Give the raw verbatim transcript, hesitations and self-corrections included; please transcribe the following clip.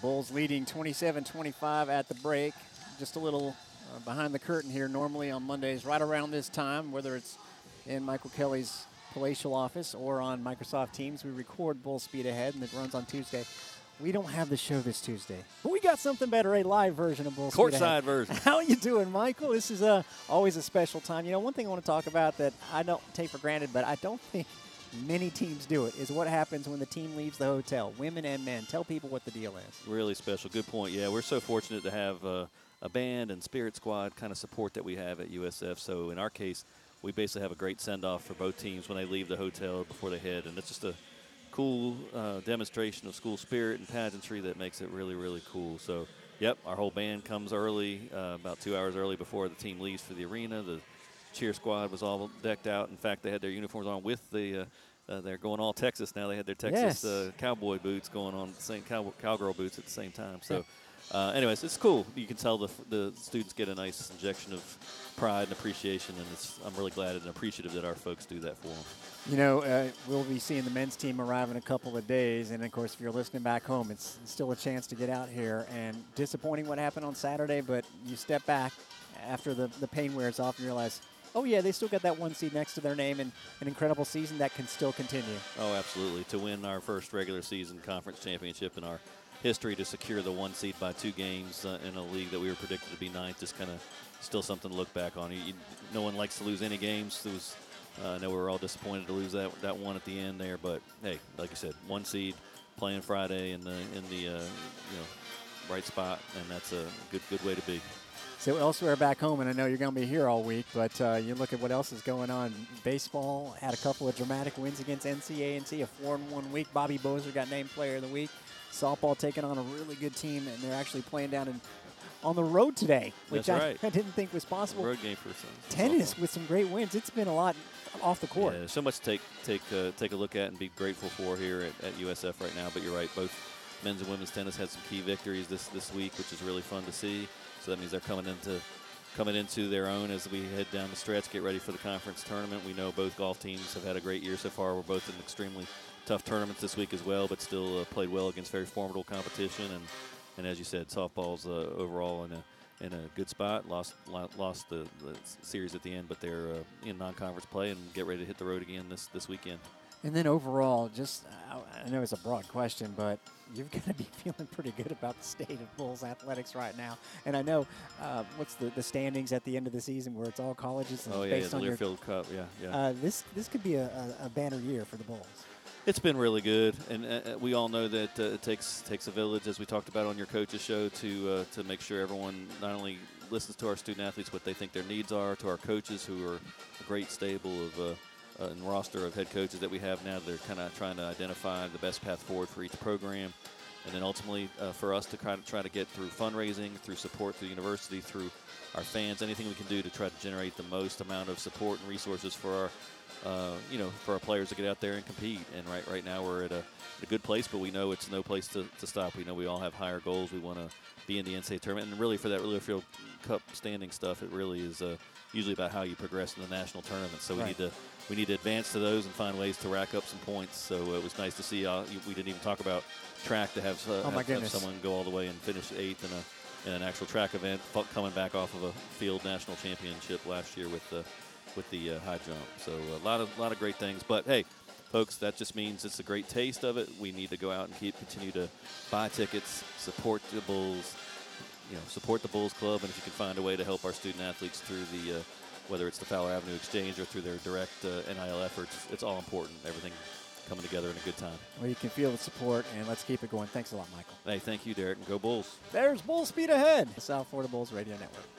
Bulls leading twenty-seven twenty-five at the break. Just a little uh, behind the curtain here. Normally on Mondays, right around this time, whether it's in Michael Kelly's palatial office or on Microsoft Teams, we record Bull Speed Ahead, and it runs on Tuesday. We don't have the show this Tuesday, but we got something better, a live version of Bull Speed Ahead. Courtside version. How you doing, Michael? This is uh, always a special time. You know, one thing I want to talk about that I don't take for granted, but I don't think many teams do it, is what happens when the team leaves the hotel, women and men. Tell people what the deal is. Really special. Good point. Yeah, we're so fortunate to have uh, a band and spirit squad kind of support that we have at U S F. So in our case, we basically have a great send-off for both teams when they leave the hotel before they head. And it's just a cool uh, demonstration of school spirit and pageantry that makes it really, really cool. So, yep, our whole band comes early, uh, about two hours early before the team leaves for the arena. The cheer squad was all decked out. In fact, they had their uniforms on with the uh, uh, they're going all Texas now. They had their Texas Yes. uh, cowboy boots going on, the same cow- cowgirl boots at the same time. So, uh, anyways, it's cool. You can tell the the students get a nice injection of pride and appreciation, and it's, I'm really glad and appreciative that our folks do that for them. You know, uh, we'll be seeing the men's team arrive in a couple of days, and of course, if you're listening back home, it's still a chance to get out here. And disappointing what happened on Saturday, but you step back after the, the pain wears off and realize, oh yeah, they still got that one seed next to their name, and an incredible season that can still continue. Oh, absolutely. To win our first regular season conference championship in our history, to secure the one seed by two games uh, in a league that we were predicted to be ninth, is kind of still something to look back on. You, you, no one likes to lose any games. It was, uh, I know we were all disappointed to lose that that one at the end there, but hey, like I said, one seed playing Friday in the in the uh, you know right spot, and that's a good good way to be. So elsewhere back home, and I know you're going to be here all week, but uh, you look at what else is going on. Baseball had a couple of dramatic wins against N C A and T, a four and one week. Bobby Bozer got named Player of the Week. Softball taking on a really good team, and they're actually playing down in, on the road today, which That's I, right. I didn't think was possible. Road game for some Tennis softball. with some great wins. It's been a lot off the court. Yeah, there's so much to take take uh, take a look at and be grateful for here at, at U S F right now. But you're right, both men's and women's tennis had some key victories this this week, which is really fun to see. So that means they're coming into coming into their own as we head down the stretch, get ready for the conference tournament. We know both golf teams have had a great year so far. We're both in extremely tough tournaments this week as well, but still uh, played well against very formidable competition. And, and as you said, softball's uh, overall in a in a good spot. Lost lost the, the series at the end, but they're uh, in non-conference play and get ready to hit the road again this this weekend. And then overall, just, I know it's a broad question, but you've got to be feeling pretty good about the state of Bulls athletics right now. And I know, uh, what's the, the standings at the end of the season where it's all colleges? And Oh, yeah, based yeah the on your, Learfield Cup, yeah, yeah. Uh, this, this could be a, a, a banner year for the Bulls. It's been really good, and uh, we all know that uh, it takes takes a village, as we talked about on your coaches show, to uh, to make sure everyone not only listens to our student athletes, what they think their needs are, to our coaches, who are a great stable of uh, uh, and roster of head coaches that we have now. They're kind of trying to identify the best path forward for each program, and then ultimately uh, for us to kind of try to get through fundraising, through support through the university, through our fans, anything we can do to try to generate the most amount of support and resources for our Uh, you know, for our players to get out there and compete. And right right now we're at a, a good place, but we know it's no place to, to stop. We know we all have higher goals. We want to be in the N C A A tournament. And really for that Learfield Cup standing stuff, it really is uh, usually about how you progress in the national tournament. So we Right. need to we need to advance to those and find ways to rack up some points. So uh, it was nice to see. Uh, we didn't even talk about track, to have, uh, Oh, my have, have goodness. someone go all the way and finish eighth in a in an actual track event, coming back off of a field national championship last year with the with the uh, high jump. So a lot of lot of great things. But hey, folks, that just means it's a great taste of it. We need to go out and keep continue to buy tickets, support the Bulls, you know, support the Bulls Club, and if you can find a way to help our student athletes through the uh, whether it's the Fowler Avenue Exchange or through their direct uh, N I L efforts, it's all important. Everything coming together in a good time. Well, you can feel the support, and let's keep it going. Thanks a lot, Michael. Hey, thank you, Derek, and go Bulls. There's Bull Speed Ahead, the South Florida Bulls Radio Network.